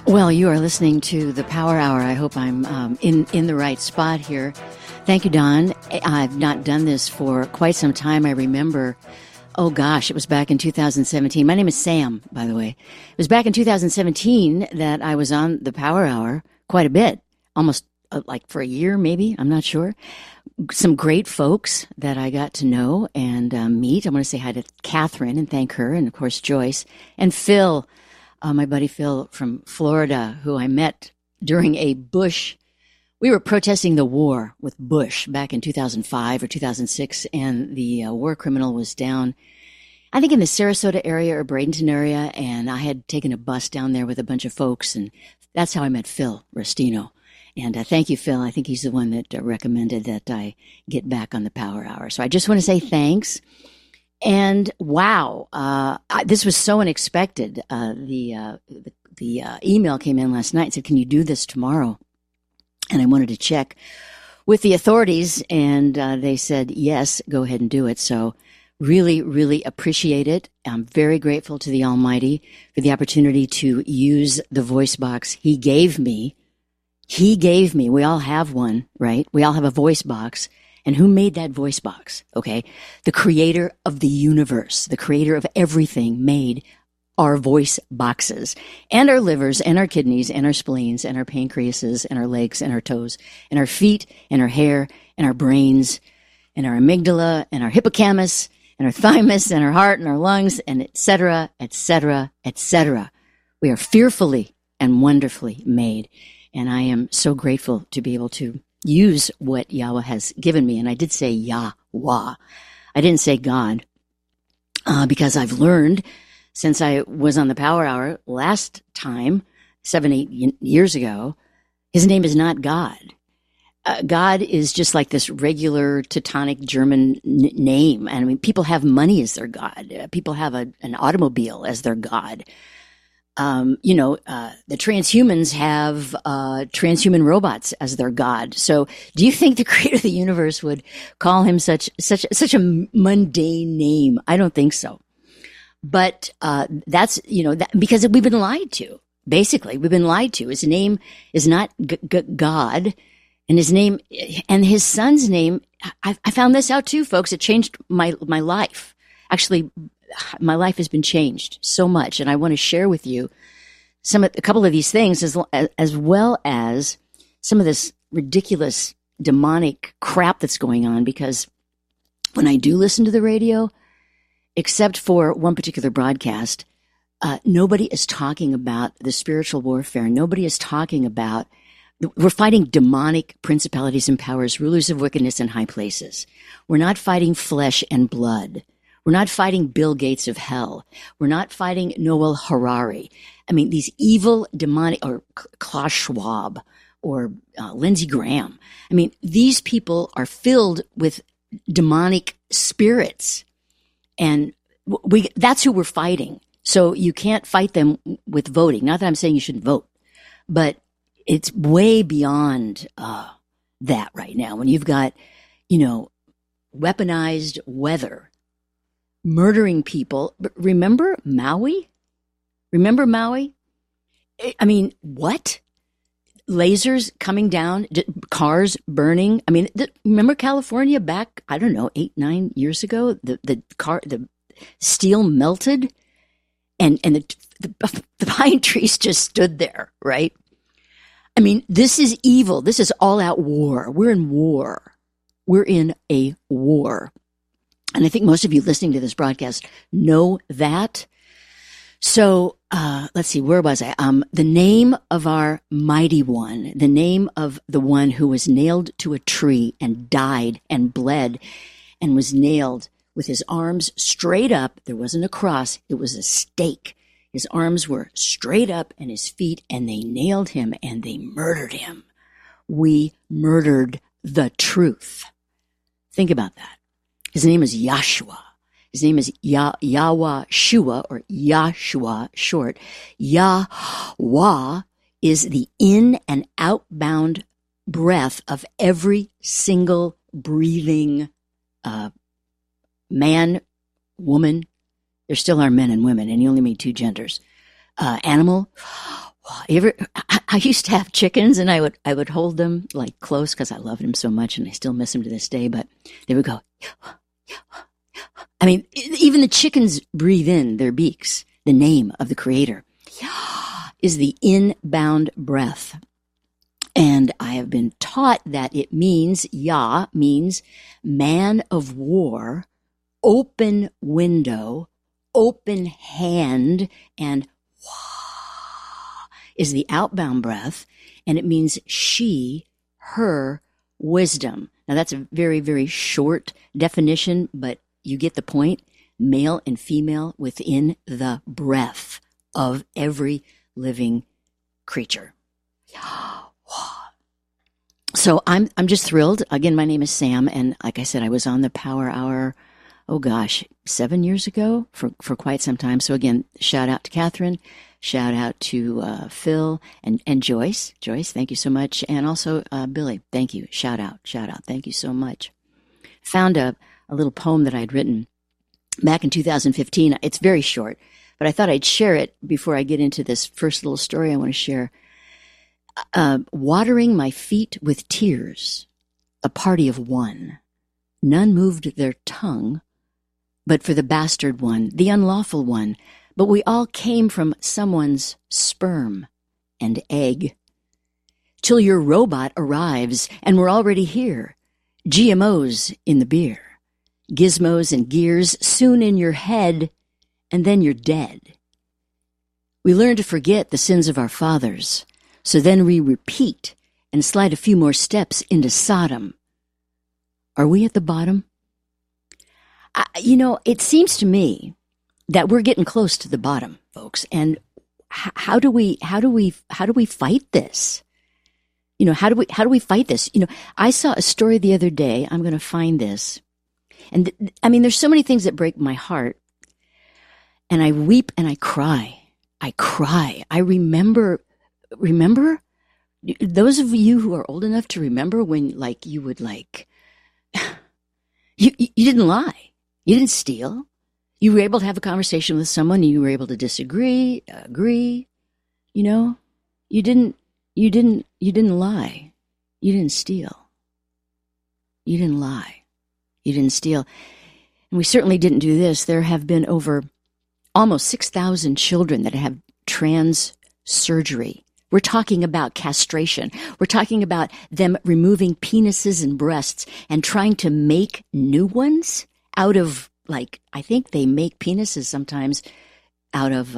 Well, you are listening to the Power Hour. I hope I'm in the right spot here. Thank you, Don. I've not done this for quite some time. I remember, oh gosh, it was back in 2017. My name is Sam, by the way. It was back in 2017 that I was on the Power Hour quite a bit, almost like for a year, maybe. I'm not sure. Some great folks that I got to know and meet. I want to say hi to Catherine and thank her, and of course Joyce and Phil. My buddy Phil from Florida, who I met during a Bush. We were protesting the war with Bush back in 2005 or 2006, and the war criminal was down, I think in the Sarasota area or Bradenton area, and I had taken a bus down there with a bunch of folks, and that's how I met Phil Restino. And thank you, Phil. I think he's the one that recommended that I get back on the Power Hour. So I just want to say thanks. And wow, this was so unexpected. The email came in last night and said, "Can you do this tomorrow?" And I wanted to check with the authorities, and they said, "Yes, go ahead and do it." So really, really appreciate it. I'm very grateful to the Almighty for the opportunity to use the voice box He gave me. He gave me. We all have one, right? We all have a voice box. And who made that voice box? Okay. The creator of the universe, the creator of everything made our voice boxes and our livers and our kidneys and our spleens and our pancreases and our legs and our toes and our feet and our hair and our brains and our amygdala and our hippocampus and our thymus and our heart and our lungs and et cetera, et cetera, et cetera. We are fearfully and wonderfully made. And I am so grateful to be able to use what Yahweh has given me. And I did say Yahweh. I didn't say God, because I've learned since I was on the Power Hour last time, 7-8 years ago, His name is not God. God is just like this regular Teutonic German name. And I mean, people have money as their God. People have an automobile as their God. The transhumans have transhuman robots as their God. So do you think the creator of the universe would call him such a mundane name? I don't think so. But that's, because we've been lied to. Basically, we've been lied to. His name is not God, and his name and his son's name. I found this out too, folks. It changed my life. Actually, my life has been changed so much, and I want to share with you a couple of these things, as well as some of this ridiculous demonic crap that's going on. Because when I do listen to the radio, except for one particular broadcast, nobody is talking about the spiritual warfare. Nobody is talking about we're fighting demonic principalities and powers, rulers of wickedness in high places. We're not fighting flesh and blood. We're not fighting Bill Gates of hell. We're not fighting Noel Harari. I mean, these evil demonic, or Klaus Schwab, or Lindsey Graham. I mean, these people are filled with demonic spirits. And that's who we're fighting. So you can't fight them with voting. Not that I'm saying you shouldn't vote, but it's way beyond that right now. When you've got, weaponized weather, murdering people. Remember Maui? I mean, what? Lasers coming down, cars burning. I mean, remember California back, 8-9 years ago? The steel melted and the pine trees just stood there, right? I mean, this is evil. This is all out war. We're in war. We're in a war. And I think most of you listening to this broadcast know that. So, let's see, where was I? The name of our mighty one, the name of the one who was nailed to a tree and died and bled and was nailed with his arms straight up. There wasn't a cross. It was a stake. His arms were straight up and his feet, and they nailed him and they murdered him. We murdered the truth. Think about that. His name is Yahshua. His name is Yahweh Shua, or Yahshua short. Yahweh is the in and outbound breath of every single breathing man, woman. There still are men and women, and you only meet two genders. Animal, I used to have chickens, and I would hold them like close because I loved them so much, and I still miss them to this day. But they would go. I mean, even the chickens breathe in their beaks the name of the Creator. Is the inbound breath. And I have been taught that it means, Yah means man of war, open window, open hand, and Wah is the outbound breath, and it means she, her wisdom. Now that's a very, very short definition, but you get the point. Male and female within the breath of every living creature. So I'm just thrilled. Again, my name is Sam, and like I said, I was on the Power Hour, 7 years ago for quite some time. So again, shout out to Catherine, shout out to Phil and Joyce. Joyce, thank you so much. And also Billy, thank you. Shout out. Thank you so much. Found a little poem that I'd written back in 2015. It's very short, but I thought I'd share it before I get into this first little story I want to share. Watering my feet with tears, a party of one. None moved their tongue, but for the bastard one, the unlawful one. But we all came from someone's sperm and egg. Till your robot arrives, and we're already here. GMOs in the beer. Gizmos and gears soon in your head, and then you're dead. We learn to forget the sins of our fathers, so then we repeat and slide a few more steps into Sodom. Are we at the bottom? It seems to me that we're getting close to the bottom, folks. And how do we fight this? How do we fight this? I saw a story the other day. I'm going to find this. And there's so many things that break my heart. And I weep and I cry. I remember those of you who are old enough to remember when you would you didn't lie. You didn't steal. You were able to have a conversation with someone and you were able to disagree, agree. You didn't lie. You didn't steal. You didn't lie. You didn't steal. And we certainly didn't do this. There have been over almost 6,000 children that have trans surgery. We're talking about castration. We're talking about them removing penises and breasts and trying to make new ones out of, I think they make penises sometimes out of,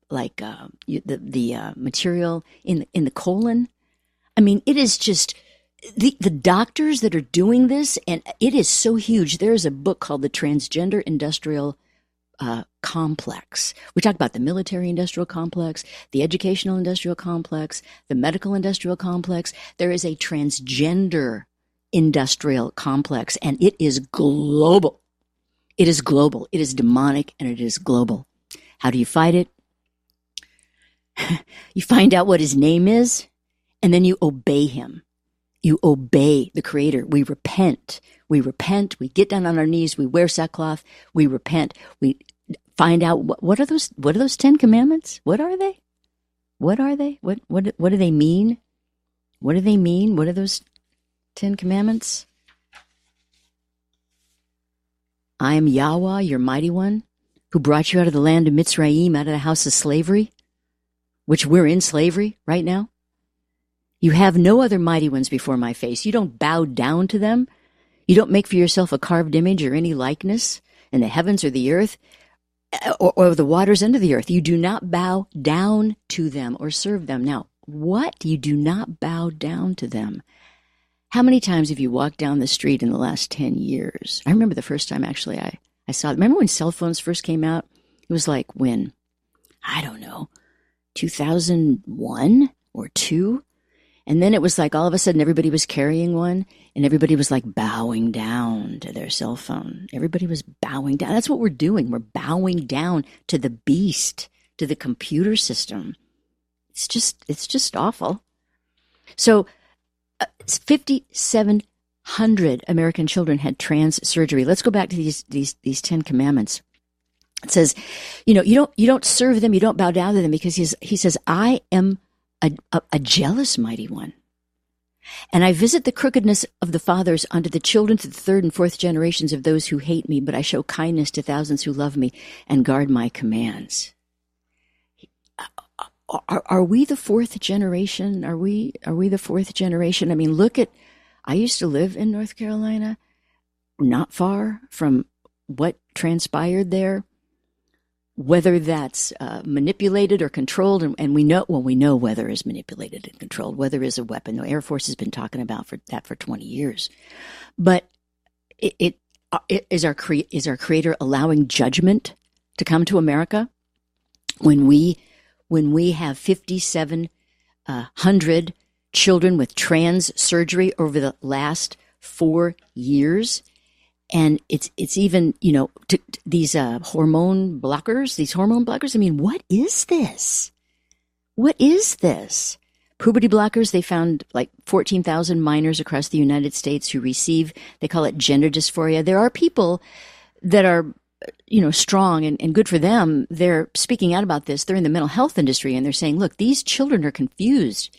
the material in the colon. It is just the doctors that are doing this, and it is so huge. There is a book called The Transgender Industrial Complex. We talk about the military industrial complex, the educational industrial complex, the medical industrial complex. There is a transgender industrial complex, and it is global. It is global. It is demonic, and it is global. How do you fight it? You find out what his name is, and then you obey him. You obey the Creator. We repent. We get down on our knees. We wear sackcloth. We repent. We find out what are those 10 commandments? What are they? What do they mean? What do they mean? What are those 10 commandments? I am Yahweh, your mighty one, who brought you out of the land of Mitzrayim, out of the house of slavery, which we're in slavery right now. You have no other mighty ones before my face. You don't bow down to them. You don't make for yourself a carved image or any likeness in the heavens or the earth or the waters under the earth. You do not bow down to them or serve them. Now, what? You do not bow down to them. How many times have you walked down the street in the last 10 years? I remember the first time, actually, I saw it. Remember when cell phones first came out? It was like when? I don't know, 2001 or 2? And then it was like all of a sudden everybody was carrying one and everybody was like bowing down to their cell phone. Everybody was bowing down. That's what we're doing. We're bowing down to the beast, to the computer system. It's just awful. So 5,700 American children had trans surgery. Let's go back to these 10 commandments. It says, you don't serve them, you don't bow down to them, because he says, I am a jealous mighty one. And I visit the crookedness of the fathers unto the children to the third and fourth generations of those who hate me, but I show kindness to thousands who love me and guard my commands. Are we the fourth generation? Are we the fourth generation? I mean, I used to live in North Carolina, not far from what transpired there. Whether that's manipulated or controlled, and we know weather is manipulated and controlled. Weather is a weapon. The Air Force has been talking about that for 20 years. But it is our Creator allowing judgment to come to America when we have 5,700 children with trans surgery over the last 4 years. And it's even, these hormone blockers. I mean, what is this? What is this? Puberty blockers, they found like 14,000 minors across the United States who receive, they call it gender dysphoria. There are people that are, strong and good for them. They're speaking out about this. They're in the mental health industry and they're saying, look, these children are confused.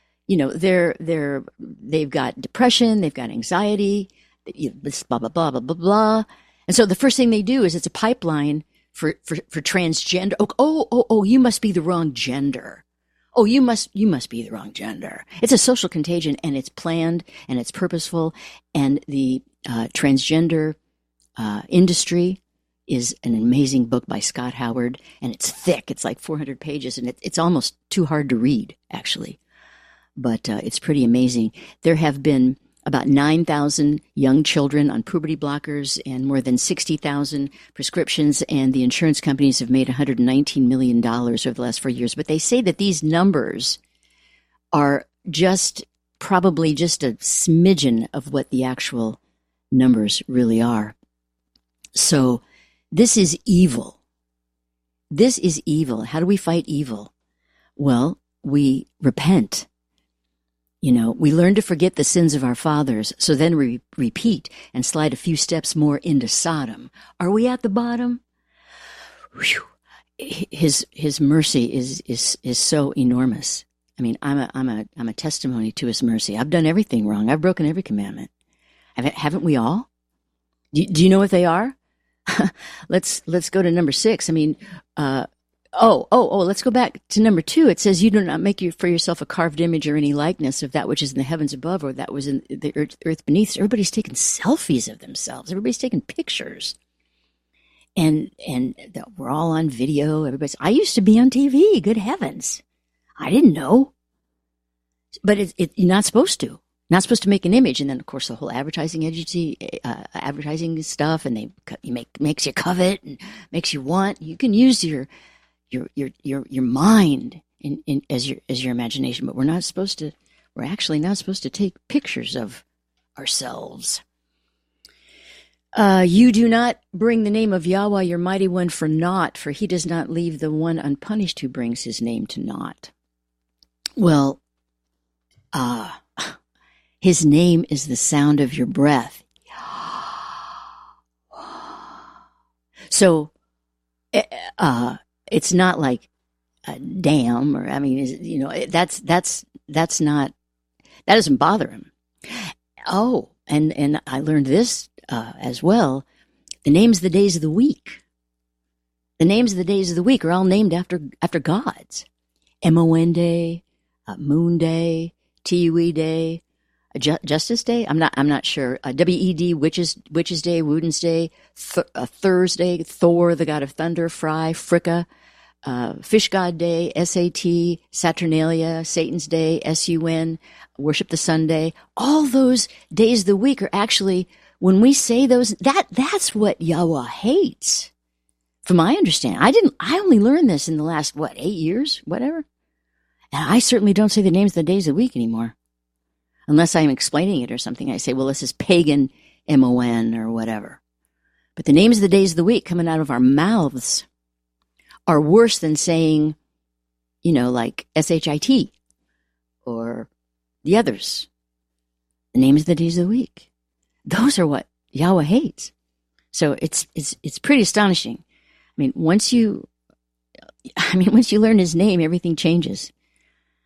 They've got depression, they've got anxiety, this blah, blah, blah, blah, blah, blah. And so the first thing they do is it's a pipeline for transgender. Oh, you must be the wrong gender. Oh, you must be the wrong gender. It's a social contagion and it's planned and it's purposeful. And the transgender industry is an amazing book by Scott Howard, and it's thick. It's like 400 pages and it's almost too hard to read, actually. But it's pretty amazing. There have been about 9,000 young children on puberty blockers and more than 60,000 prescriptions, and the insurance companies have made $119 million over the last 4 years. But they say that these numbers are probably just a smidgen of what the actual numbers really are. So this is evil. This is evil. How do we fight evil? Well, we repent. We learn to forget the sins of our fathers, so then we repeat and slide a few steps more into Sodom. Are we at the bottom? Whew. His mercy is so enormous. I mean, I'm a testimony to his mercy. I've done everything wrong. I've broken every commandment. Haven't we all? Do you know what they are? Let's go to number 6. I mean, let's go back to number 2. It says, you do not make for yourself a carved image or any likeness of that which is in the heavens above or that was in the earth beneath. Everybody's taking selfies of themselves. Everybody's taking pictures. And we're all on video. I used to be on TV. Good heavens. I didn't know. But you're not supposed to. Not supposed to make an image. And then, of course, the whole advertising agency, advertising stuff, and makes you covet and makes you want. You can use your mind as your imagination, but we're actually not supposed to take pictures of ourselves. You do not bring the name of Yahweh, your mighty one, for naught, for he does not leave the one unpunished who brings his name to naught. Well, his name is the sound of your breath. So, it's not like a damn, or, I mean, that's not, that doesn't bother him. Oh, and I learned this as well. The names of the days of the week. The names of the days of the week are all named after gods. MON Day, Moon Day, TUE Day, Justice Day. I'm not sure. WED, Witches Day, Woden's Day, Thursday, Thor, the god of thunder, Fry, Fricka, Fish God Day, SAT, Saturnalia, Satan's Day, SUN, Worship the Sunday. All those days of the week are actually, when we say those, that's what Yahweh hates. From my understanding, I only learned this in the last, 8 years, whatever. And I certainly don't say the names of the days of the week anymore. Unless I'm explaining it or something, I say, well, this is pagan MON or whatever. But the names of the days of the week coming out of our mouths are worse than saying, like SHIT or the others. The names of the days of the week. Those are what Yahweh hates. So it's pretty astonishing. I mean, once you learn his name, everything changes.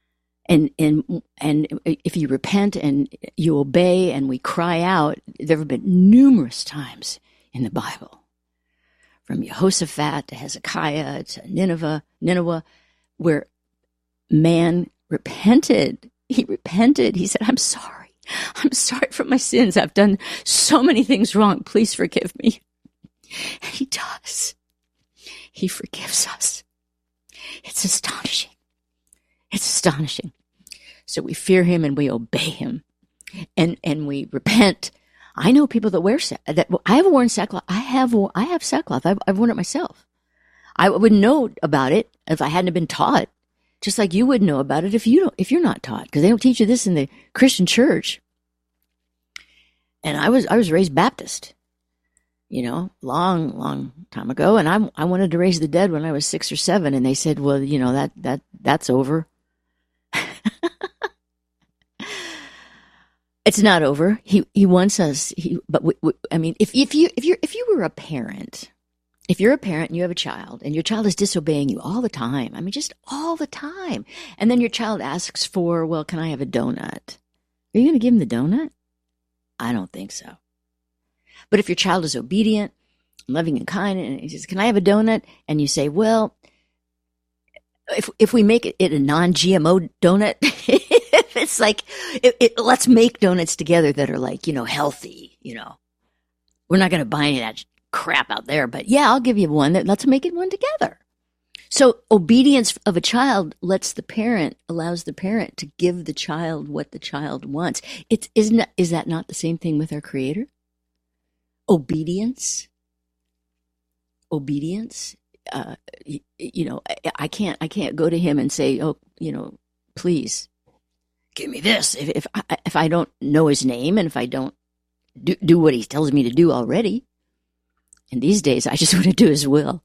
And if you repent and you obey and we cry out, there have been numerous times in the Bible, from Jehoshaphat to Hezekiah to Nineveh, where man repented. He repented. He said, I'm sorry. I'm sorry for my sins. I've done so many things wrong. Please forgive me. And he does. He forgives us. It's astonishing. It's astonishing. So we fear him and we obey him, and we repent. I know people that wear that. I have worn sackcloth. I have sackcloth. I've worn it myself. I wouldn't know about it if I hadn't been taught. Just like you wouldn't know about it if you're not taught, because they don't teach you this in the Christian church. And I was raised Baptist, long time ago, and I wanted to raise the dead when I was 6 or 7, and they said, well, that's over. It's not over. He wants us. If you were a parent, if you're a parent and you have a child and your child is disobeying you all the time, just all the time, and then your child asks for, well, can I have a donut? Are you going to give him the donut? I don't think so. But if your child is obedient, loving and kind, and he says, can I have a donut? And you say, well, if we make it a non-GMO donut, it's like, let's make donuts together that are like, healthy, We're not going to buy any of that crap out there, but yeah, I'll give you one. Let's make it one together. So obedience of a child allows the parent to give the child what the child wants. Is that not the same thing with our Creator? Obedience. I can't go to him and say, oh, please give me this. If I don't know his name, and if I don't do what he tells me to do already. And these days, I just want to do his will.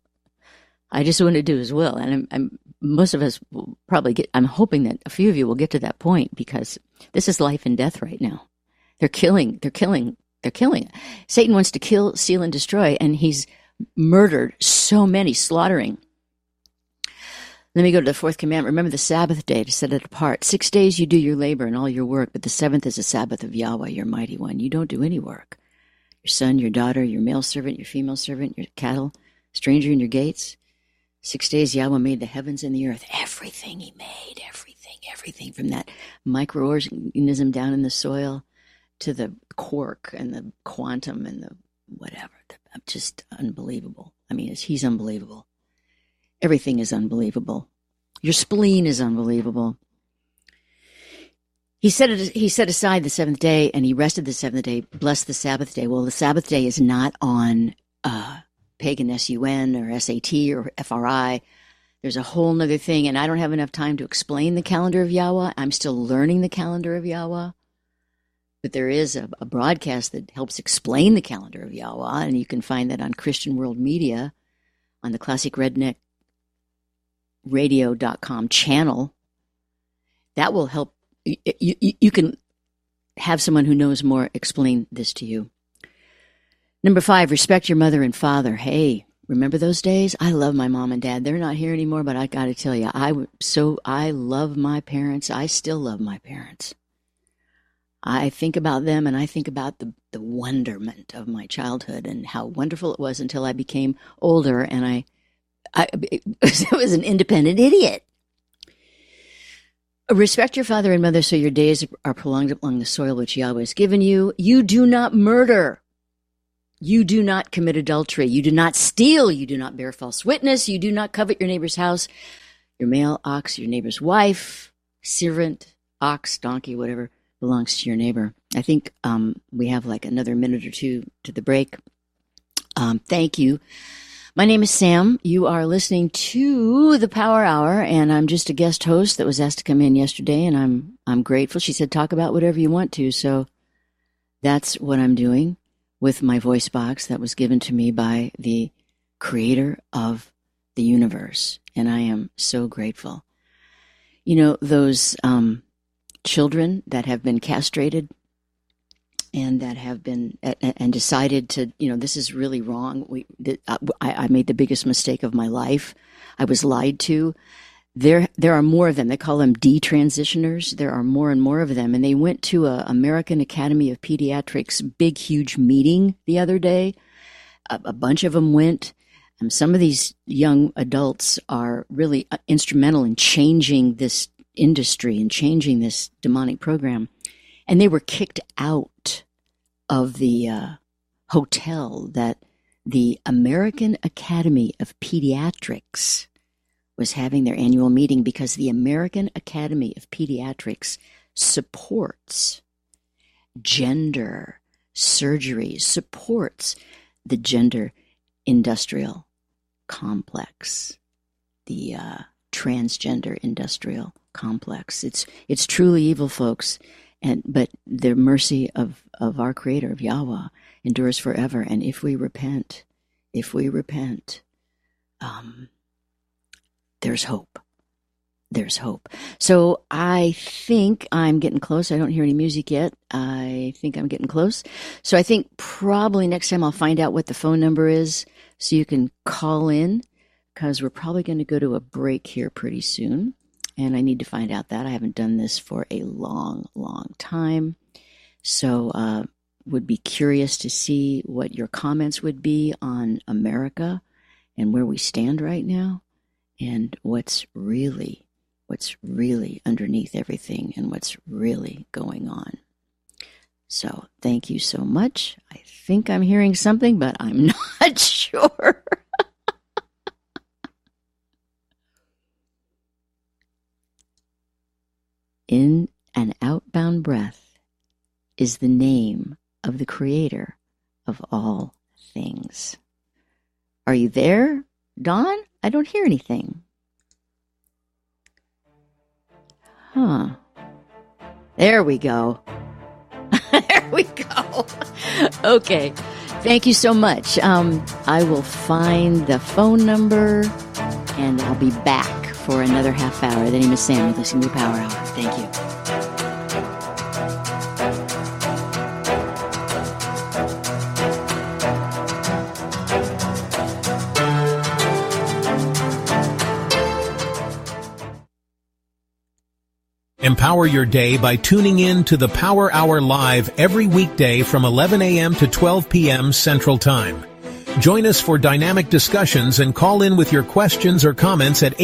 And most of us will probably I'm hoping that a few of you will get to that point, because this is life and death right now. They're killing. Satan wants to kill, steal, and destroy, and he's murdered so many, slaughtering. Let me go to the 4th commandment. Remember the Sabbath day to set it apart. 6 days you do your labor and all your work, but the 7th is a Sabbath of Yahweh, your mighty one. You don't do any work. Your son, your daughter, your male servant, your female servant, your cattle, stranger in your gates. 6 days Yahweh made the heavens and the earth. Everything he made, everything from that microorganism down in the soil to the quark and the quantum and the whatever. Just unbelievable. He's unbelievable. Everything is unbelievable. Your spleen is unbelievable. He set aside the 7th day, and he rested the 7th day, blessed the Sabbath day. Well, the Sabbath day is not on pagan SUN or SAT or FRI. There's a whole nother thing, and I don't have enough time to explain the calendar of Yahweh. I'm still learning the calendar of Yahweh. But there is a broadcast that helps explain the calendar of Yahweh, and you can find that on Christian World Media, on the Classic Redneck Radio.com channel. That will help. You can have someone who knows more explain this to you. Number 5, respect your mother and father. Hey, remember those days? I love my mom and dad. They're not here anymore, but I got to tell you, I love my parents. I still love my parents. I think about them, and I think about the wonderment of my childhood and how wonderful it was until I became older, and I was an independent idiot. Respect your father and mother so your days are prolonged along the soil which Yahweh has given you. You do not murder. You do not commit adultery. You do not steal. You do not bear false witness. You do not covet your neighbor's house, your male ox, your neighbor's wife, servant, ox, donkey, whatever belongs to your neighbor. I think we have like another minute or two to the break. Thank you. My name is Sam. You are listening to the Power Hour, and I'm just a guest host that was asked to come in yesterday, and I'm grateful. She said, talk about whatever you want to, so that's what I'm doing with my voice box that was given to me by the creator of the universe, and I am so grateful. Those children that have been castrated and that have been and decided to, this is really wrong. I made the biggest mistake of my life. I was lied to. there are more of them. They call them detransitioners. There are more and more of them. And they went to a American Academy of Pediatrics big, huge meeting the other day. A bunch of them went. Some of these young adults are really instrumental in changing this industry and changing this demonic program. And they were kicked out of the hotel that the American Academy of Pediatrics was having their annual meeting, because the American Academy of Pediatrics supports gender surgery, supports the gender industrial complex, the transgender industrial complex. It's truly evil, folks. But the mercy of our Creator, of Yahweh, endures forever. And if we repent, there's hope. There's hope. So I think I'm getting close. I don't hear any music yet. I think I'm getting close. So I think probably next time I'll find out what the phone number is so you can call in, because we're probably going to go to a break here pretty soon. And I need to find out that. I haven't done this for a long, long time. So would be curious to see what your comments would be on America and where we stand right now, and what's really underneath everything, and what's really going on. So thank you so much. I think I'm hearing something, but I'm not sure. In an outbound breath is the name of the Creator of all things. Are you there, Dawn? I don't hear anything. Huh. There we go. There we go. Okay. Thank you so much. I will find the phone number, and I'll be back for another half hour. The name is Sam. You're listening to Power Hour. Thank you. Empower your day by tuning in to the Power Hour Live every weekday from 11 a.m. to 12 p.m. Central Time. Join us for dynamic discussions and call in with your questions or comments at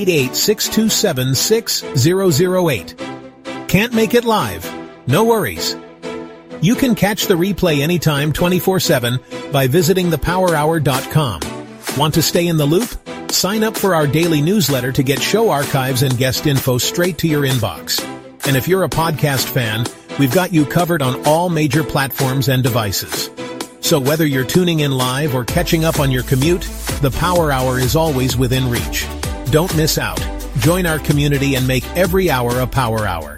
888-627-6008. Can't make it live? No worries. You can catch the replay anytime 24/7 by visiting thepowerhour.com. Want to stay in the loop? Sign up for our daily newsletter to get show archives and guest info straight to your inbox. And if you're a podcast fan, we've got you covered on all major platforms and devices. So whether you're tuning in live or catching up on your commute, the Power Hour is always within reach. Don't miss out. Join our community and make every hour a Power Hour.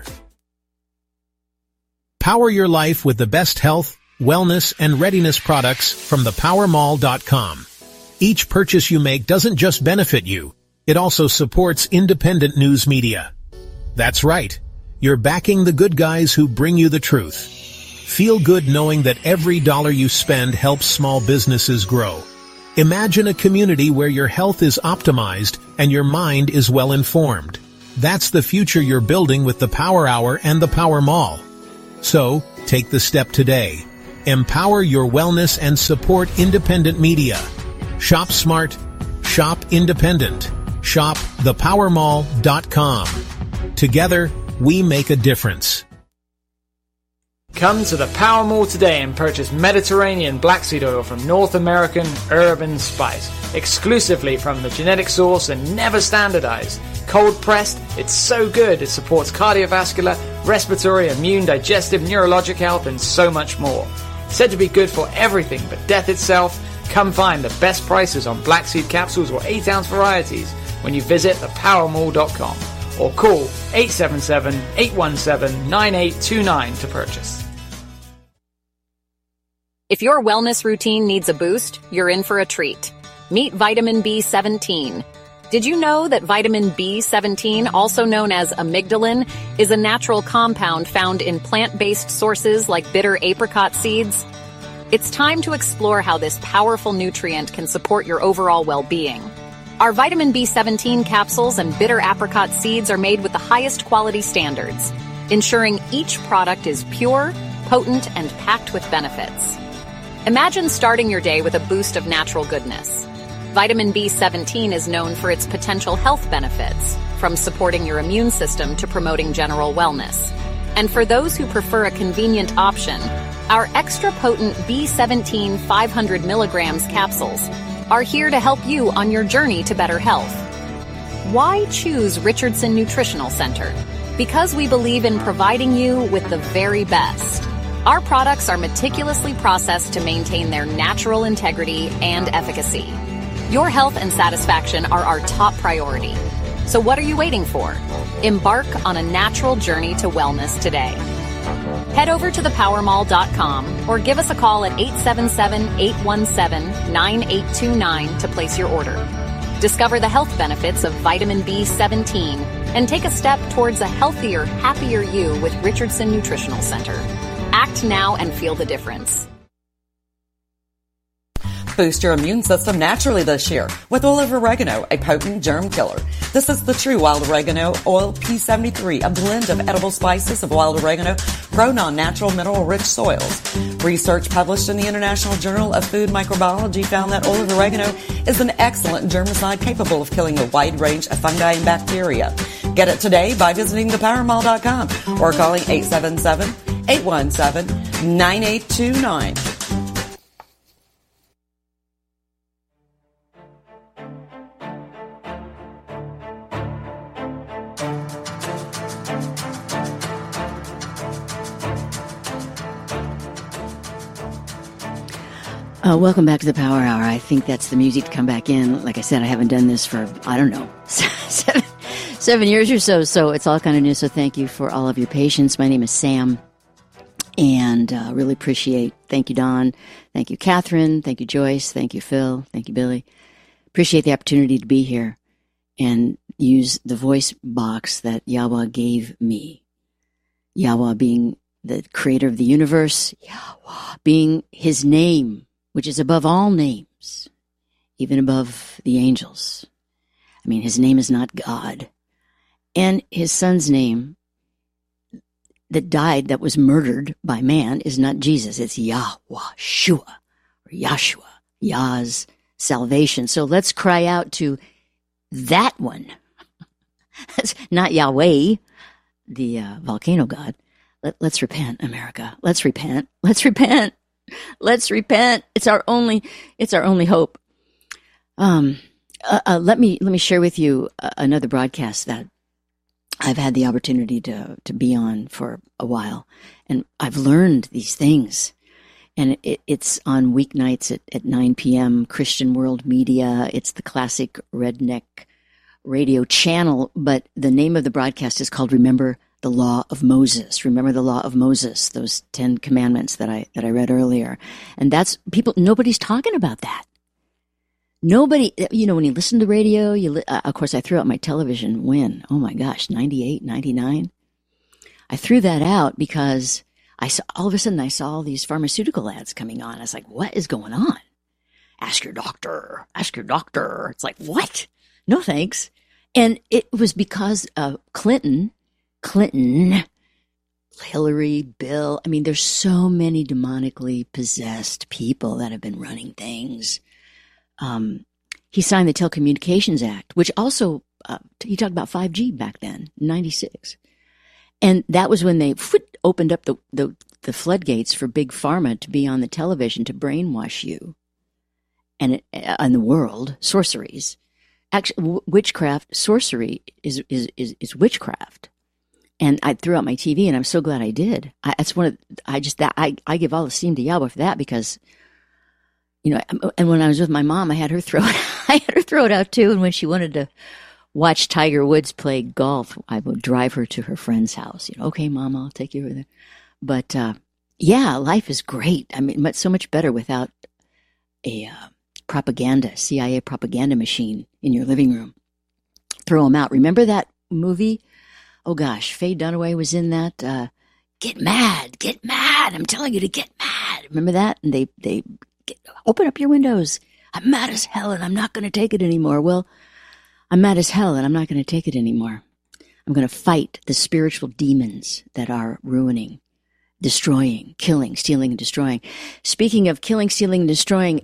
Power your life with the best health, wellness, and readiness products from thepowermall.com. Each purchase you make doesn't just benefit you, it also supports independent news media. That's right. You're backing the good guys who bring you the truth. Feel good knowing that every dollar you spend helps small businesses grow. Imagine a community where your health is optimized and your mind is well informed. That's the future you're building with the Power Hour and the Power Mall. So, take the step today. Empower your wellness and support independent media. Shop smart, shop independent, shop thepowermall.com. Together, we make a difference. Come to the Power Mall today and purchase Mediterranean black seed oil from North American Urban Spice, exclusively from the genetic source and never standardized. Cold pressed, it's so good it supports cardiovascular, respiratory, immune, digestive, neurologic health, and so much more. Said to be good for everything but death itself, come find the best prices on black seed capsules or 8-ounce varieties when you visit thepowermall.com or call 877-817-9829 to purchase. If your wellness routine needs a boost, you're in for a treat. Meet vitamin B17. Did you know that vitamin B17, also known as amygdalin, is a natural compound found in plant-based sources like bitter apricot seeds? It's time to explore how this powerful nutrient can support your overall well-being. Our vitamin B17 capsules and bitter apricot seeds are made with the highest quality standards, ensuring each product is pure, potent, and packed with benefits. Imagine starting your day with a boost of natural goodness. Vitamin B17 is known for its potential health benefits, from supporting your immune system to promoting general wellness. And for those who prefer a convenient option, our extra potent B17 500 milligrams capsules are here to help you on your journey to better health. Why choose Richardson Nutritional Center? Because we believe in providing you with the very best. Our products are meticulously processed to maintain their natural integrity and efficacy. Your health and satisfaction are our top priority. So what are you waiting for? Embark on a natural journey to wellness today. Head over to thepowermall.com or give us a call at 877-817-9829 to place your order. Discover the health benefits of vitamin B17 and take a step towards a healthier, happier you with Richardson Nutritional Center. Act now and feel the difference. Boost your immune system naturally this year with oil of oregano, a potent germ killer. This is the true wild oregano oil P73, a blend of edible spices of wild oregano grown on natural mineral-rich soils. Research published in the International Journal of Food Microbiology found that oil of oregano is an excellent germicide capable of killing a wide range of fungi and bacteria. Get it today by visiting thepowermall.com or calling 877-817-9829. Welcome back to the Power Hour. I think that's the music to come back in. Like I said, I haven't done this for, I don't know, 7 years or so, so it's all kind of new. So thank you for all of your patience. My name is Sam, and really appreciate, thank you, Don. Thank you, Catherine. Thank you, Joyce. Thank you, Phil. Thank you, Billy. Appreciate the opportunity to be here and use the voice box that Yahweh gave me. Yahweh being the creator of the universe, Yahweh being his name, which is above all names, even above the angels. I mean, his name is not God. And his son's name that died, that was murdered by man, is not Jesus. It's Yahweh, Shua, or Yahshua, Yah's salvation. So let's cry out to that one. That's not Yahweh, the volcano god. Let's repent, America. Let's repent. Let's repent. Let's repent. It's our only hope. Let me share with you another broadcast that I've had the opportunity to be on for a while, and I've learned these things. And it's on weeknights at 9 p.m. Christian World Media. It's the classic redneck radio channel, but the name of the broadcast is called Remember the Law of Moses. Remember the Law of Moses, those 10 commandments that I read earlier. And that's nobody's talking about that. Nobody, when you listen to radio, of course I threw out my television when, oh my gosh, 98, 99. I threw that out because all of a sudden I saw all these pharmaceutical ads coming on. I was like, what is going on? Ask your doctor. Ask your doctor. It's like, what? No thanks. And it was because of Clinton, Hillary, Bill. I mean, there's so many demonically possessed people that have been running things. He signed the Telecommunications Act, which also, he talked about 5G back then, 96. And that was when they opened up the floodgates for Big Pharma to be on the television to brainwash you and the world, sorceries. Actually, witchcraft, sorcery is witchcraft. And I threw out my TV, and I'm so glad I did. I give all the esteem to Yahweh for that because, and when I was with my mom, I had her throw it out too. And when she wanted to watch Tiger Woods play golf, I would drive her to her friend's house. Okay, Mom, I'll take you over there. But life is great. I mean, but so much better without a CIA propaganda machine in your living room. Throw them out. Remember that movie? Oh gosh, Faye Dunaway was in that. Get mad. I'm telling you to get mad. Remember that? And they open up your windows. I'm mad as hell and I'm not going to take it anymore. Well, I'm mad as hell and I'm not going to take it anymore. I'm going to fight the spiritual demons that are ruining, destroying, killing, stealing, and destroying. Speaking of killing, stealing, and destroying,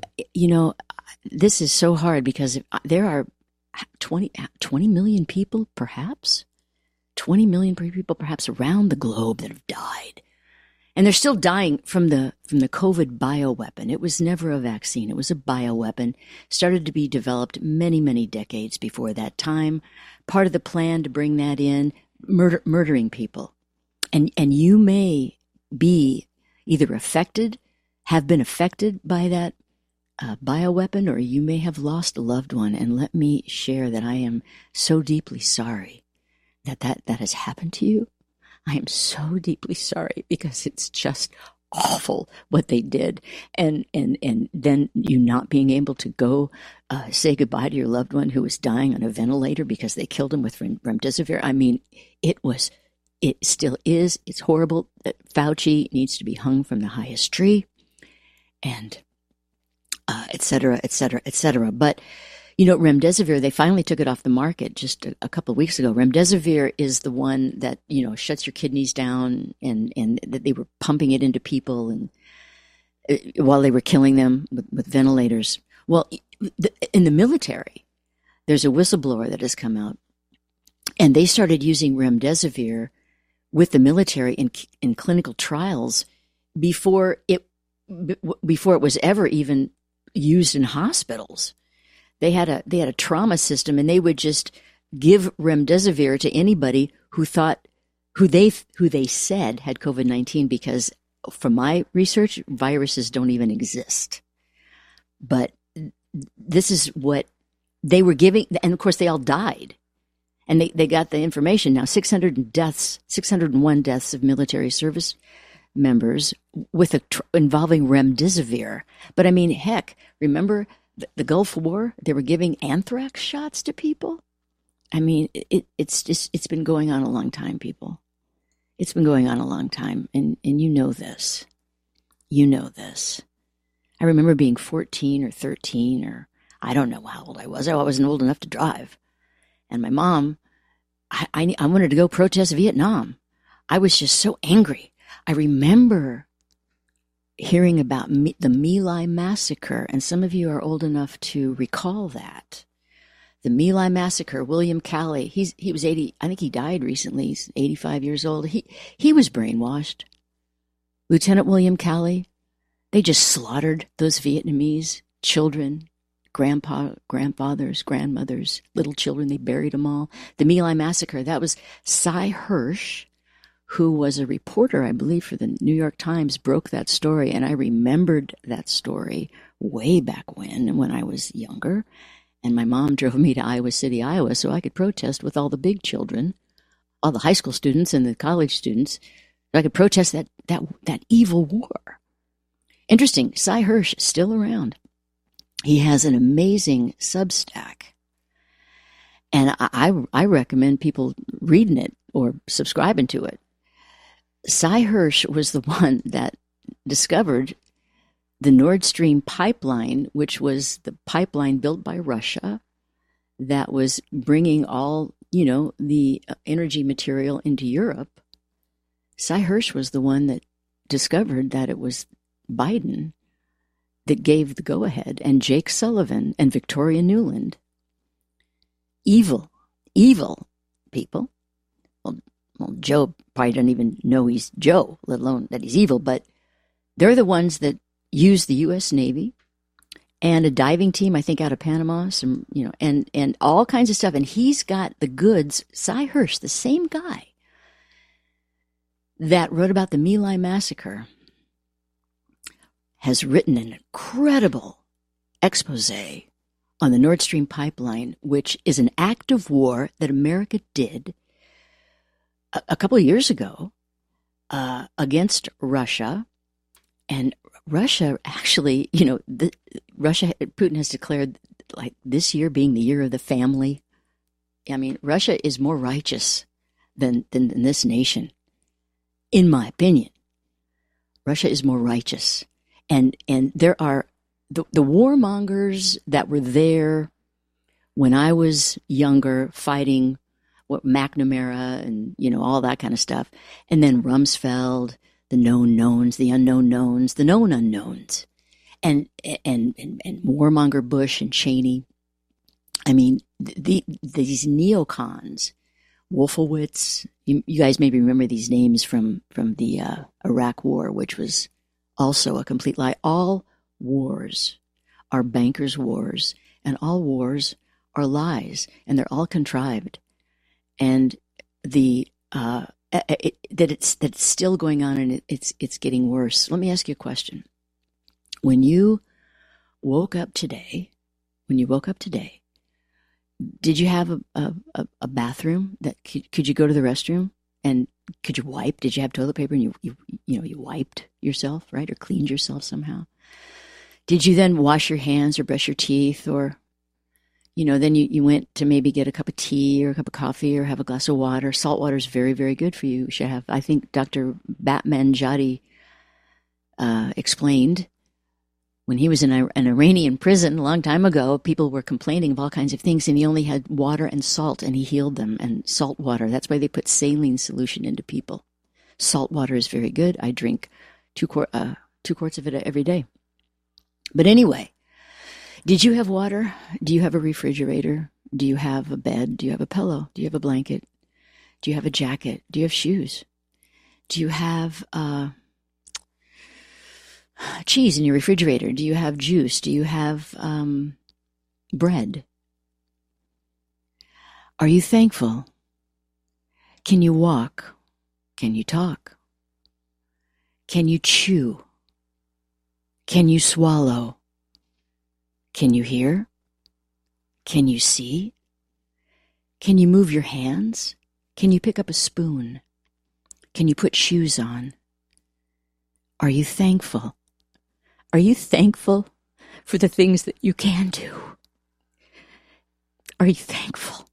this is so hard because there are 20 million people, perhaps, 20 million people, perhaps, around the globe that have died. And they're still dying from the COVID bioweapon. It was never a vaccine. It was a bioweapon. Started to be developed many, many decades before that time. Part of the plan to bring that in, murdering people. And you may be either affected, have been affected by that bioweapon, or you may have lost a loved one. And let me share that I am so deeply sorry that has happened to you. I am so deeply sorry because it's just awful what they did. And then you not being able to go say goodbye to your loved one who was dying on a ventilator because they killed him with remdesivir. I mean, it still is. It's horrible. Fauci needs to be hung from the highest tree, and et cetera, et cetera, et cetera. But remdesivir, they finally took it off the market just a couple of weeks ago. Remdesivir is the one that, shuts your kidneys down, and that they were pumping it into people and while they were killing them with ventilators. Well, in the military, there's a whistleblower that has come out, and they started using remdesivir with the military in clinical trials before it was ever even used in hospitals. They had a trauma system, and they would just give remdesivir to anybody who they said had COVID-19, because from my research, viruses don't even exist. But this is what they were giving, and of course they all died. And they got the information. Now 601 deaths of military service members involving remdesivir. But I mean, heck, remember the Gulf War? They were giving anthrax shots to people. I mean, it's been going on a long time, people. It's been going on a long time, and you know this. You know this. I remember being 14 or 13, or I don't know how old I was. I wasn't old enough to drive. And my mom, I wanted to go protest Vietnam. I was just so angry. I remember hearing about the My Lai massacre, and some of you are old enough to recall that. The My Lai massacre, William Calley, he was 80, I think he died recently, he's 85 years old. He was brainwashed. Lieutenant William Calley, they just slaughtered those Vietnamese children, grandfathers, grandmothers, little children. They buried them all. The My Lai massacre, that was Sy Hersh, who was a reporter, I believe, for the New York Times, broke that story. And I remembered that story way back when I was younger. And my mom drove me to Iowa City, Iowa, so I could protest with all the big children, all the high school students and the college students. So I could protest that evil war. Interesting, Sy Hersh is still around. He has an amazing Substack. And I recommend people reading it or subscribing to it. Sy Hersh was the one that discovered the Nord Stream pipeline, which was the pipeline built by Russia that was bringing all, the energy material into Europe. Sy Hersh was the one that discovered that it was Biden that gave the go-ahead, and Jake Sullivan and Victoria Nuland. Evil people. Well, Joe probably doesn't even know he's Joe, let alone that he's evil, but they're the ones that use the U.S. Navy and a diving team, I think, out of Panama, and all kinds of stuff. And he's got the goods. Sy Hersh, the same guy that wrote about the My Lai massacre, has written an incredible expose on the Nord Stream pipeline, which is an act of war that America did a couple of years ago against Russia. And Russia actually, Putin has declared like this year being the year of the family. I mean, Russia is more righteous than this nation, in my opinion. Russia is more righteous. And there are the warmongers that were there when I was younger, fighting what McNamara and, all that kind of stuff. And then Rumsfeld, the known knowns, the unknown knowns, the known unknowns, and warmonger Bush and Cheney. I mean, these neocons, Wolfowitz, you guys maybe remember these names from the Iraq War, which was also a complete lie. All wars are bankers' wars, and all wars are lies, and they're all contrived. And that it's still going on, and it's getting worse. Let me ask you a question. When you woke up today, did you have a bathroom that could you go to the restroom, and could you wipe? Did you have toilet paper and you wiped yourself, right, or cleaned yourself somehow? Did you then wash your hands or brush your teeth, or then you went to maybe get a cup of tea or a cup of coffee or have a glass of water? Salt water is very, very good for you. You should have. I think Dr. Batmanjadi explained when he was in an Iranian prison a long time ago, people were complaining of all kinds of things, and he only had water and salt, and he healed them. And salt water, that's why they put saline solution into people. Salt water is very good. I drink 2 quarts of it every day. But anyway, did you have water? Do you have a refrigerator? Do you have a bed? Do you have a pillow? Do you have a blanket? Do you have a jacket? Do you have shoes? Do you have cheese in your refrigerator? Do you have juice? Do you have bread? Are you thankful? Can you walk? Can you talk? Can you chew? Can you swallow? Can you hear? Can you see? Can you move your hands? Can you pick up a spoon? Can you put shoes on? Are you thankful? Are you thankful for the things that you can do? Are you thankful?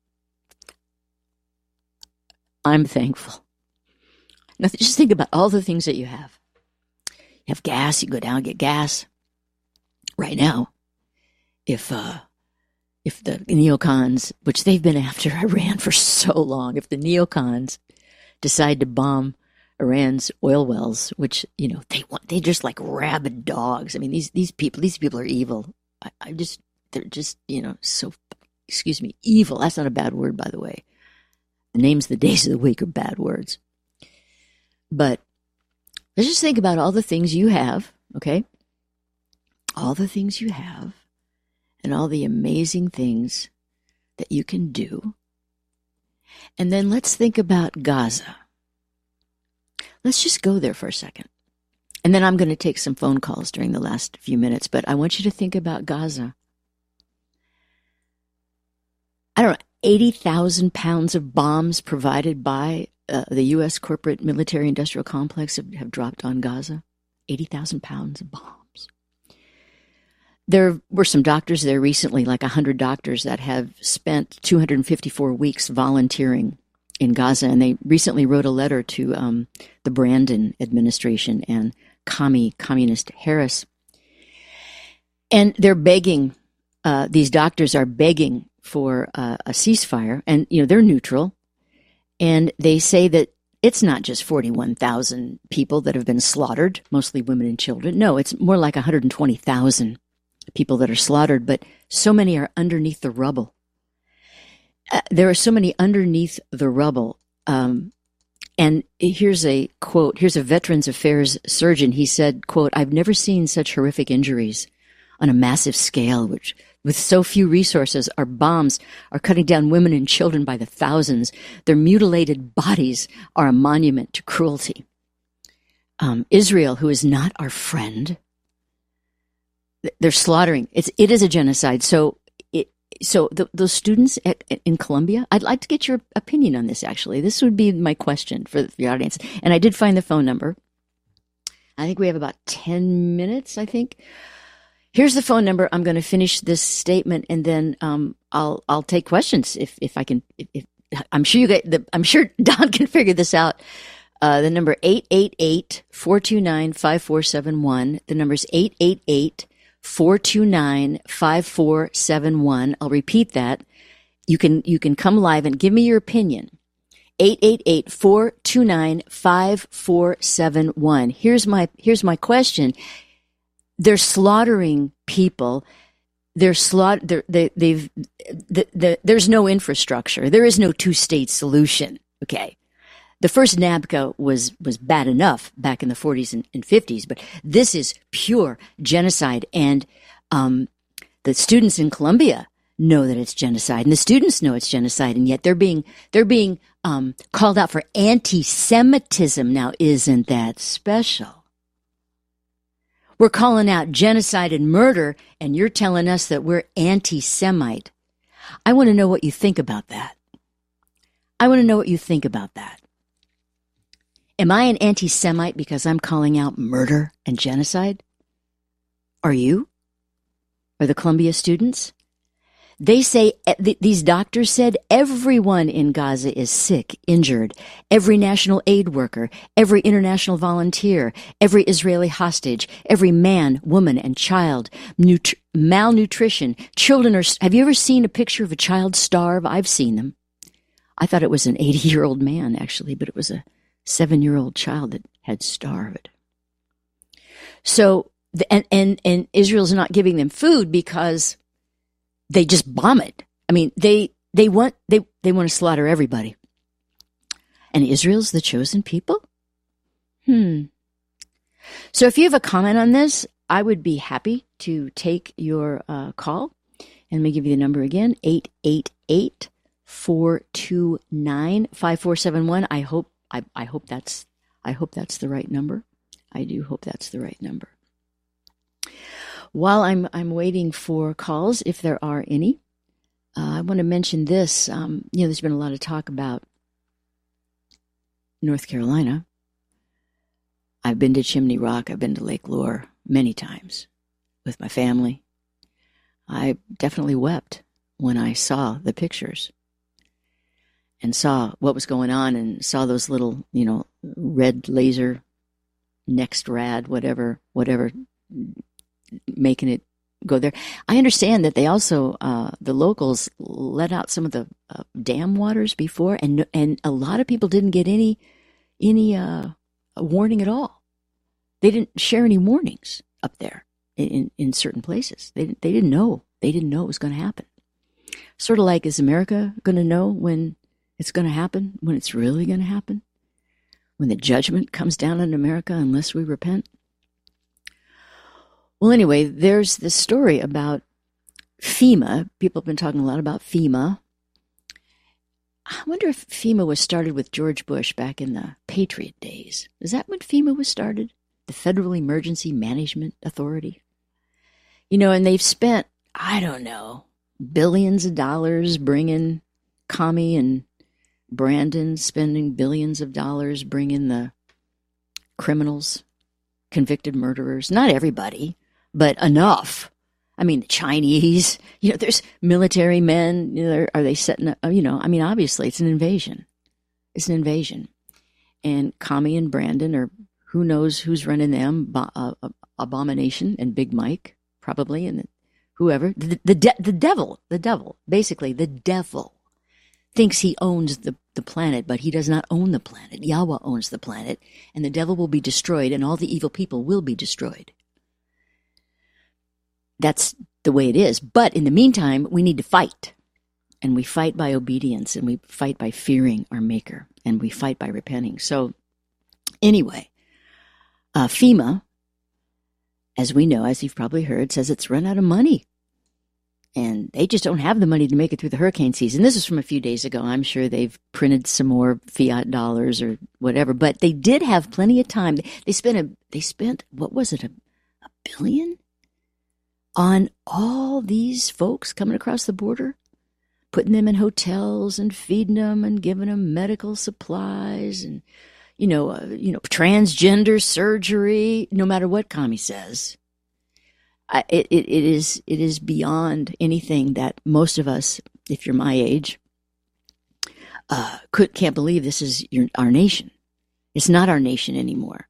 I'm thankful. Now, just think about all the things that you have. You have gas, you go down and get gas. Right now, if the neocons, which they've been after Iran for so long, if the neocons decide to bomb Iran's oil wells, which, they just like rabid dogs. I mean, these people are evil. They're just, so, excuse me, evil. That's not a bad word, by the way. The names of the days of the week are bad words. But let's just think about all the things you have, okay? All the things you have and all the amazing things that you can do. And then let's think about Gaza. Let's just go there for a second. And then I'm going to take some phone calls during the last few minutes, but I want you to think about Gaza. I don't know, 80,000 pounds of bombs provided by the U.S. corporate military industrial complex have dropped on Gaza. 80,000 pounds of bombs. There were some doctors there recently, like 100 doctors that have spent 254 weeks volunteering in Gaza, and they recently wrote a letter to the Brandon administration and communist Harris. And they're begging, these doctors are begging for a ceasefire, and they're neutral, and they say that it's not just 41,000 people that have been slaughtered, mostly women and children. No, it's more like 120,000 people that are slaughtered, but so many are underneath the rubble. There are so many underneath the rubble. And here's a quote. Here's a Veterans Affairs surgeon. He said, quote, "I've never seen such horrific injuries on a massive scale, which with so few resources, our bombs are cutting down women and children by the thousands. Their mutilated bodies are a monument to cruelty. Israel, who is not our friend, they're slaughtering. It is a genocide. So those students in Columbia, I'd like to get your opinion on this, actually. This would be my question for the audience. And I did find the phone number. I think we have about 10 minutes, I think. Here's the phone number. I'm going to finish this statement, and then I'll take questions if I can. If I'm sure I'm sure Don can figure this out. The number 888-429-5471. The number is 888-429-5471. I'll repeat that. You can come live and give me your opinion. 888-429-5471. Here's my question. They're slaughtering people. There's no infrastructure. There is no two-state solution. Okay. The first NABCA was bad enough back in the 40s and 50s, but this is pure genocide. And the students in Colombia know that it's genocide, and the students know it's genocide, and yet they're being called out for anti-Semitism. Now, isn't that special? We're calling out genocide and murder, and you're telling us that we're anti-Semite. I want to know what you think about that. Am I an anti-Semite because I'm calling out murder and genocide? Are you? Are the Columbia students? They say, these doctors said, everyone in Gaza is sick, injured. Every national aid worker, every international volunteer, every Israeli hostage, every man, woman, and child. Malnutrition. Children are... Have you ever seen a picture of a child starve? I've seen them. I thought it was an 80-year-old man, actually, but it was a 7-year-old child that had starved. So, and Israel's not giving them food because they just bomb it. I mean, they want to slaughter everybody. And Israel's the chosen people? So if you have a comment on this, I would be happy to take your call. And let me give you the number again, 888-429-5471. I hope that's the right number. I do hope that's the right number. While I'm waiting for calls, if there are any, I want to mention this. There's been a lot of talk about North Carolina. I've been to Chimney Rock. I've been to Lake Lure many times with my family. I definitely wept when I saw the pictures and saw what was going on and saw those little, red laser, next rad, whatever, making it go there. I understand that they also, the locals let out some of the dam waters before, and a lot of people didn't get any warning at all. They didn't share any warnings up there in certain places. They didn't know. They didn't know it was going to happen. Sort of like, is America going to know when it's going to happen, when it's really going to happen? When the judgment comes down on America unless we repent? Well, anyway, there's this story about FEMA. People have been talking a lot about FEMA. I wonder if FEMA was started with George Bush back in the Patriot days. Is that when FEMA was started? The Federal Emergency Management Authority? And they've spent, I don't know, billions of dollars bringing Kami and Brandon, spending billions of dollars bringing the criminals, convicted murderers. Not everybody, but enough. I mean, the Chinese, there's military men. Are they setting up, obviously it's an invasion. It's an invasion. And Kami and Brandon, or who knows who's running them, Abomination and Big Mike, probably, and whoever. The devil, basically the devil thinks he owns the planet, but he does not own the planet. Yahweh owns the planet, and the devil will be destroyed, and all the evil people will be destroyed. That's the way it is. But in the meantime, we need to fight. And we fight by obedience, and we fight by fearing our Maker, and we fight by repenting. So anyway, FEMA, as we know, as you've probably heard, says it's run out of money. And they just don't have the money to make it through the hurricane season. This is from a few days ago. I'm sure they've printed some more fiat dollars or whatever. But they did have plenty of time. They spent what was it, $1 billion on all these folks coming across the border, putting them in hotels and feeding them and giving them medical supplies and transgender surgery. No matter what Kami says. It is beyond anything that most of us, if you're my age, can't believe this is our nation. It's not our nation anymore.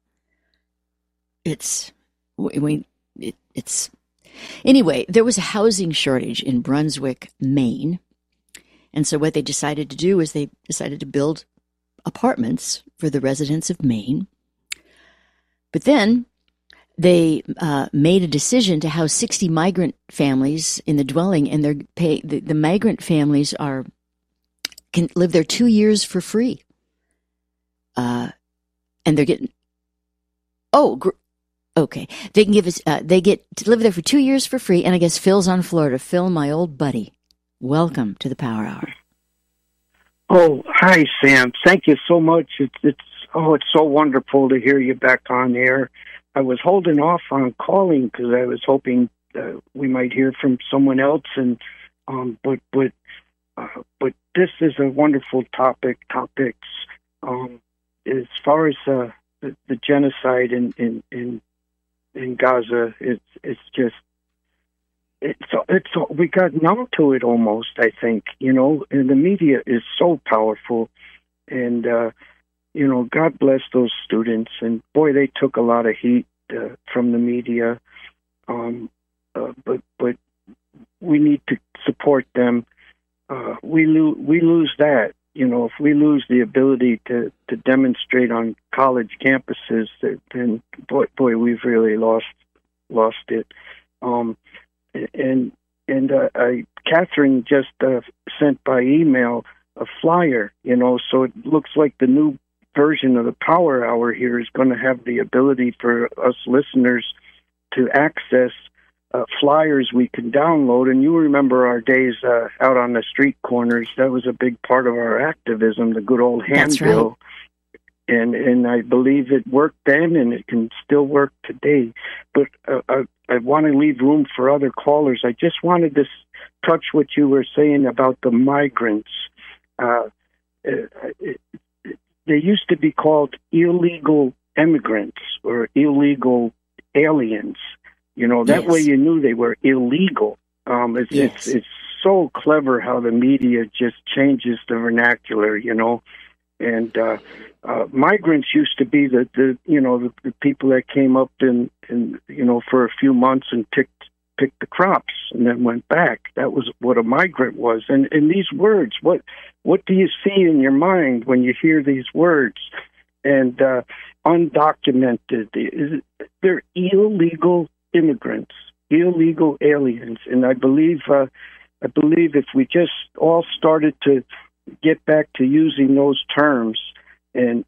Anyway, there was a housing shortage in Brunswick, Maine, And so what they decided to do is they decided to build apartments for the residents of Maine. But then they made a decision to house 60 migrant families in the dwelling, and the migrant families can live there 2 years for free. And they're getting okay. They can give us they get to live there for 2 years for free. And I guess Phil's on Florida. Phil, my old buddy, welcome to the Power Hour. Oh, hi, Sam. Thank you so much. It's so wonderful to hear you back on air. I was holding off on calling because I was hoping we might hear from someone else, and but this is a wonderful topic. As far as the genocide in Gaza, we got numb to it almost, I think, and the media is so powerful, and God bless those students, and boy, they took a lot of heat from the media, but we need to support them. We lose that, if we lose the ability to demonstrate on college campuses, then boy, we've really lost it. Catherine just sent by email a flyer, so it looks like the new version of the Power Hour here is going to have the ability for us listeners to access flyers we can download. And you remember our days out on the street corners. That was a big part of our activism, the good old handbill. Right. And I believe it worked then, and it can still work today. But I want to leave room for other callers. I just wanted to touch what you were saying about the migrants. They used to be called illegal immigrants or illegal aliens. That way you knew they were illegal. It's so clever how the media just changes the vernacular, And migrants used to be the people that came up and for a few months and picked the crops and then went back. That was what a migrant was. And these words, what do you see in your mind when you hear these words? And undocumented, they're illegal immigrants, illegal aliens. And I believe if we just all started to get back to using those terms, and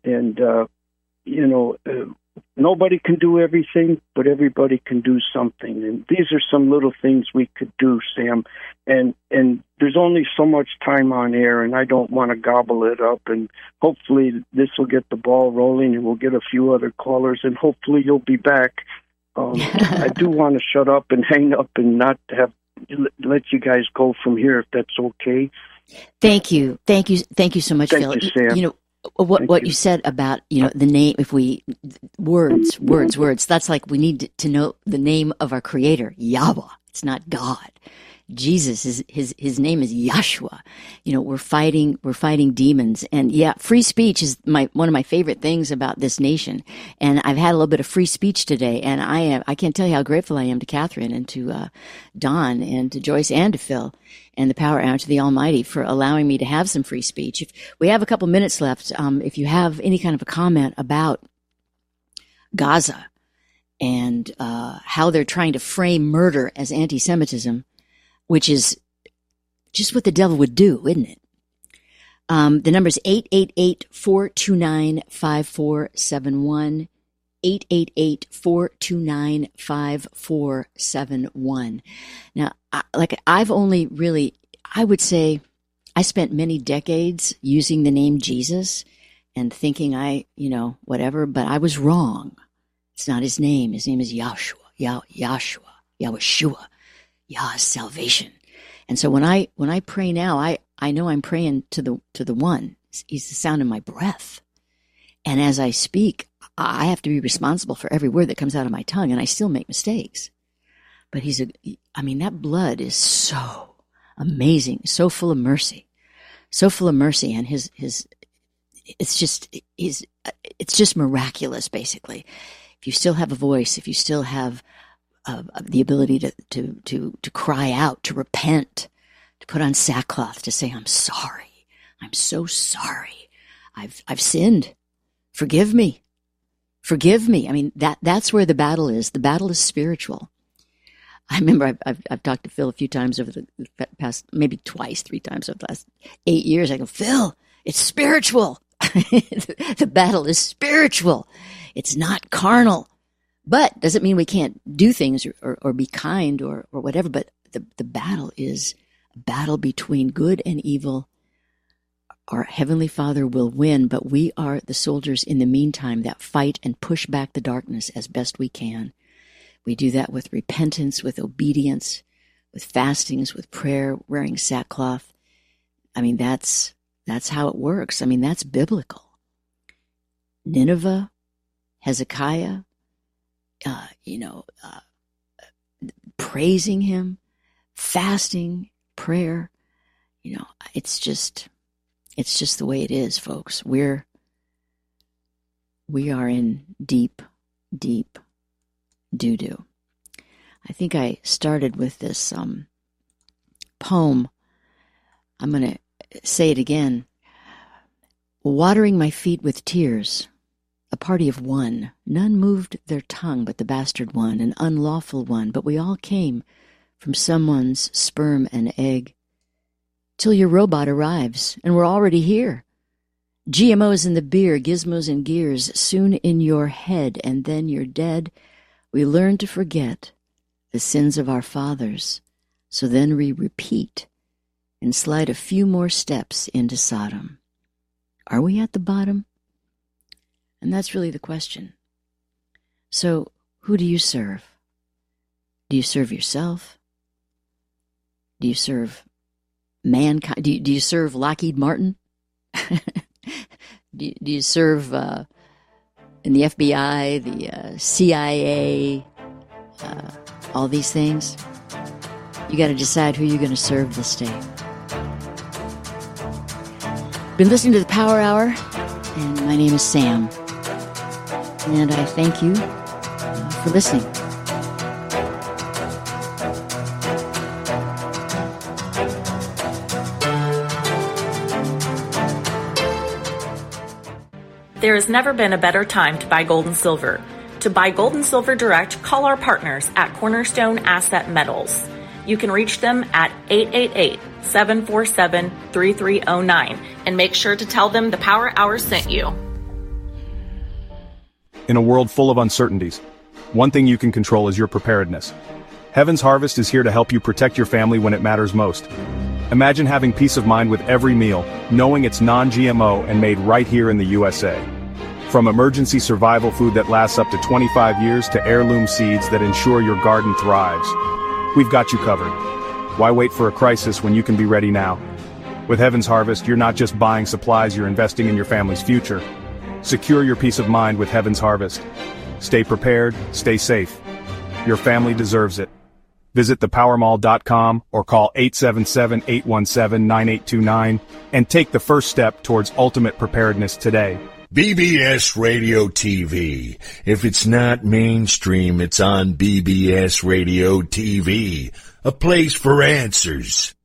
nobody can do everything, but everybody can do something. And these are some little things we could do, Sam. And there's only so much time on air, and I don't want to gobble it up. And hopefully this will get the ball rolling, and we'll get a few other callers, and hopefully you'll be back. I do want to shut up and hang up and not let you guys go from here, if that's okay. Thank you so much, Phil. Thank you, Sam. What you said about, the name, if we, words, that's like we need to know the name of our creator, Yahweh. It's not God. Jesus his name is Yahshua. We're fighting demons. And yeah, free speech is one of my favorite things about this nation. And I've had a little bit of free speech today, and I can't tell you how grateful I am to Catherine and to Don and to Joyce and to Phil and the Power Hour, to the Almighty, for allowing me to have some free speech. If we have a couple minutes left, if you have any kind of a comment about Gaza and how they're trying to frame murder as anti-Semitism, which is just what the devil would do, isn't it? The number is 888-429-5471, 888-429-5471. Now, I would say I spent many decades using the name Jesus and thinking whatever, but I was wrong. It's not his name. His name is Yahshua, Yahshua, Yah's salvation. And so when I pray now, I know I'm praying to the one. He's the sound of my breath. And as I speak, I have to be responsible for every word that comes out of my tongue, and I still make mistakes. But that blood is so amazing, so full of mercy, and it's just miraculous, basically. If you still have a voice, if you still have the ability to cry out, to repent, to put on sackcloth, to say, I'm sorry. I'm so sorry. I've sinned. Forgive me. Forgive me. I mean, that's where the battle is. The battle is spiritual. I remember I've talked to Phil a few times over the past, maybe twice, 3 times over the last 8 years. I go, Phil, it's spiritual. The battle is spiritual. It's not carnal. But doesn't mean we can't do things or be kind or whatever. But the battle is a battle between good and evil. Our Heavenly Father will win, but we are the soldiers in the meantime that fight and push back the darkness as best we can. We do that with repentance, with obedience, with fastings, with prayer, wearing sackcloth. I mean, that's how it works. I mean, that's biblical. Nineveh, Hezekiah, praising him, fasting, prayer. It's just the way it is, folks. We are in deep, deep doo-doo. I think I started with this poem. I'm going to say it again. Watering my feet with tears, a party of one. None moved their tongue but the bastard one, an unlawful one. But we all came from someone's sperm and egg. Till your robot arrives, and we're already here. GMOs in the beer, gizmos and gears, soon in your head, and then you're dead. We learn to forget the sins of our fathers, so then we repeat and slide a few more steps into Sodom. Are we at the bottom? And that's really the question. So, who do you serve? Do you serve yourself? Do you serve mankind? Do you serve Lockheed Martin? do you serve in the FBI, the CIA, all these things? You got to decide who you're going to serve this day. Been listening to the Power Hour, and my name is Sam, and I thank you for listening. There has never been a better time to buy gold and silver. To buy gold and silver direct, call our partners at Cornerstone Asset Metals. You can reach them at 888-747-3309 and make sure to tell them the Power Hour sent you. In a world full of uncertainties, one thing you can control is your preparedness. Heaven's Harvest is here to help you protect your family when it matters most. Imagine having peace of mind with every meal, knowing it's non-GMO and made right here in the USA. From emergency survival food that lasts up to 25 years to heirloom seeds that ensure your garden thrives, we've got you covered. Why wait for a crisis when you can be ready now? With Heaven's Harvest, you're not just buying supplies, you're investing in your family's future. Secure your peace of mind with Heaven's Harvest. Stay prepared, stay safe. Your family deserves it. Visit thepowermall.com or call 877-817-9829 and take the first step towards ultimate preparedness today. BBS Radio TV. If it's not mainstream, it's on BBS Radio TV. A place for answers.